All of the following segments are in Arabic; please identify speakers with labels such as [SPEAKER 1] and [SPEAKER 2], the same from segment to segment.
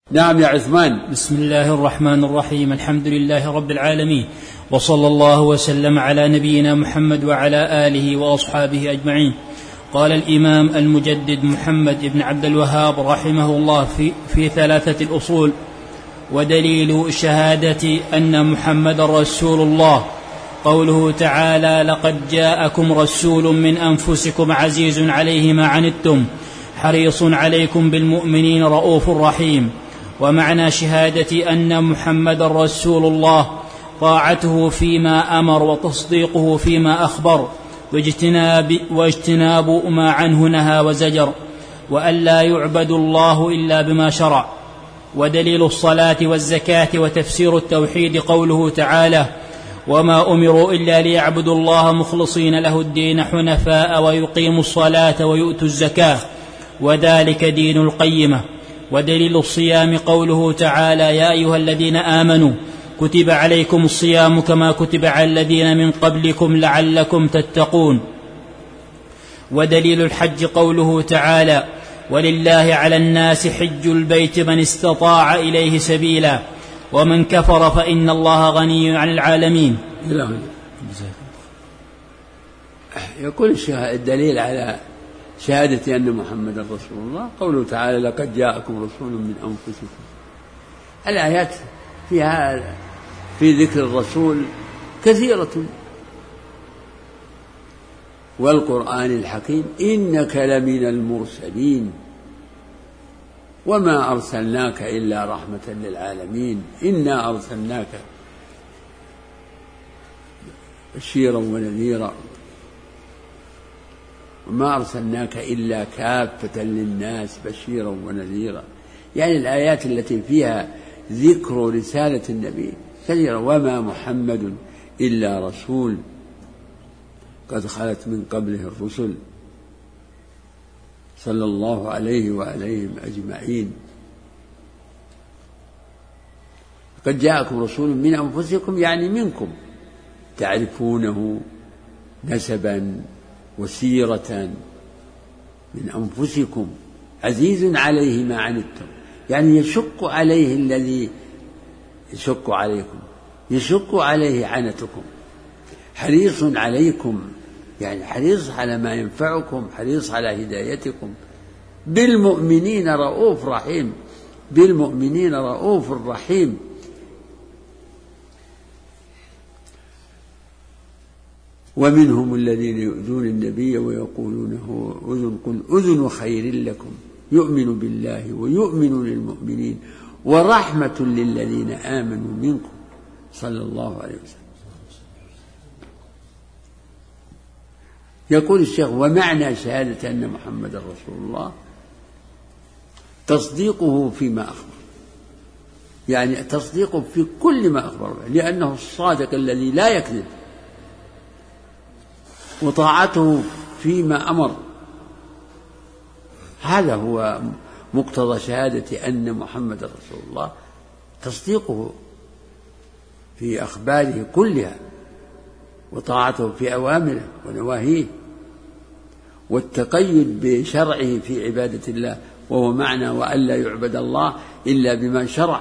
[SPEAKER 1] نعم يا عثمان.
[SPEAKER 2] بسم الله الرحمن الرحيم. الحمد لله رب العالمين، وصلى الله وسلم على نبينا محمد وعلى آله وأصحابه أجمعين. قال الإمام المجدد محمد بن عبد الوهاب رحمه الله في ثلاثة الأصول: ودليل شهادة أن محمد رسول الله قوله تعالى: لقد جاءكم رسول من أنفسكم عزيز عليه ما عنتم حريص عليكم بالمؤمنين رؤوف رحيم. ومعنى شهادة أن محمد رسول الله طاعته فيما أمر وتصديقه فيما أخبر واجتناب ما عنه نهى وزجر، وأن لا يعبد الله إلا بما شرع. ودليل الصلاة والزكاة وتفسير التوحيد قوله تعالى: وما أمروا إلا ليعبدوا الله مخلصين له الدين حنفاء ويقيموا الصلاة ويؤتوا الزكاة وذلك دين القيمة. ودليل الصيام قوله تعالى: يا أيها الذين آمنوا كتب عليكم الصيام كما كتب على الذين من قبلكم لعلكم تتقون. ودليل الحج قوله تعالى: ولله على الناس حج البيت من استطاع إليه سبيلا ومن كفر فإن الله غني عن العالمين.
[SPEAKER 1] يقول الدليل على شهادة أن محمد رسول الله قوله تعالى: لقد جاءكم رسول من أنفسكم. الآيات فيها في ذكر الرسول كثيرة. والقرآن الحكيم إنك لمن المرسلين وما أرسلناك إلا رحمة للعالمين إنا أرسلناك بشيرا ونذيرا وما أرسلناك إلا كافة للناس بشيرا ونذيرا. يعني الآيات التي فيها ذكر رسالة النبي كثيرا. وما محمد إلا رسول قد خلت من قبله الرسل صلى الله عليه وعليهم أجمعين. قد جاءكم رسول من أنفسكم يعني منكم تعرفونه نسبا وسيرة من أنفسكم. عزيز عليه ما عنتم يعني يشق عليه الذي يشق عليكم، يشق عليه عنتكم. حريص عليكم يعني حريص على ما ينفعكم، حريص على هدايتكم. بالمؤمنين رؤوف رحيم، بالمؤمنين رؤوف رحيم. ومنهم الذين يؤذون النبي ويقولون هو أذن، قل أذن خير لكم يؤمن بالله ويؤمن للمؤمنين ورحمة للذين آمنوا منكم صلى الله عليه وسلم. يقول الشيخ: ومعنى شهادة أن محمد رسول الله تصديقه فيما أخبر، يعني تصديقه في كل ما أخبر به لأنه الصادق الذي لا يكذب، وطاعته فيما أمر. هذا هو مقتضى شهادة أن محمد رسول الله، تصديقه في أخباره كلها وطاعته في أوامره ونواهيه والتقيد بشرعه في عبادة الله، وهو معنى وأن لا يعبد الله إلا بما شرع.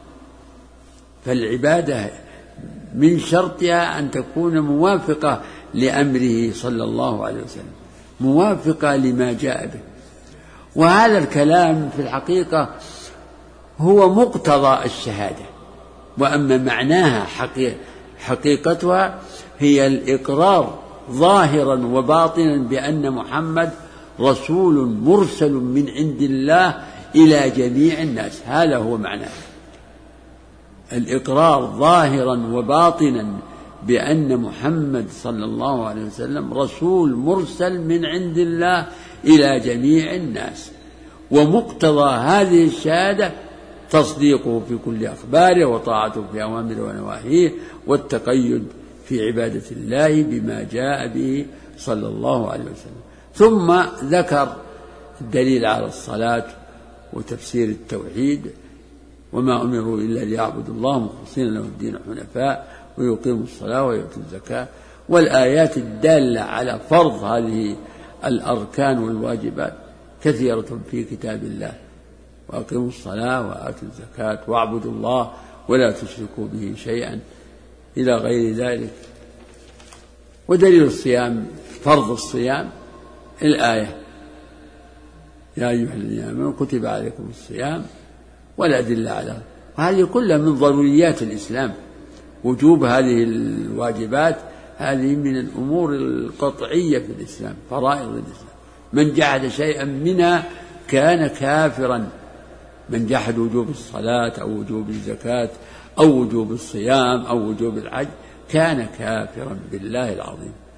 [SPEAKER 1] فالعبادة من شرطها أن تكون موافقة لأمره صلى الله عليه وسلم، موافقة لما جاء به. وهذا الكلام في الحقيقة هو مقتضى الشهادة. وأما معناها حقيقتها هي الإقرار ظاهرا وباطنا بأن محمد رسول مرسل من عند الله إلى جميع الناس. هذا هو معناه، الإقرار ظاهرا وباطنا بأن محمد صلى الله عليه وسلم رسول مرسل من عند الله إلى جميع الناس. ومقتضى هذه الشهادة تصديقه في كل أخباره وطاعته في أوامره ونواهيه والتقيد في عبادة الله بما جاء به صلى الله عليه وسلم. ثم ذكر الدليل على الصلاة وتفسير التوحيد: وما أمروا إلا ليعبدوا الله مخلصين له الدين حنفاء ويقيموا الصلاة ويؤتوا الزكاة. والآيات الدالة على فرض هذه الأركان والواجبات كثيرة في كتاب الله، وأقيموا الصلاة وآتوا الزكاة واعبدوا الله ولا تشركوا به شيئا إلى غير ذلك. ودليل الصيام فرض الصيام الآية يا أيها الذين آمنوا كتب عليكم الصيام والأدلة على وهذه كلها من ضروريات الإسلام. وجوب هذه الواجبات هذه من الأمور القطعية في الإسلام، فرائض الإسلام. من جحد شيئا منها كان كافرا. من جحد وجوب الصلاة أو وجوب الزكاة أو وجوب الصيام أو وجوب الحج كان كافرا بالله العظيم.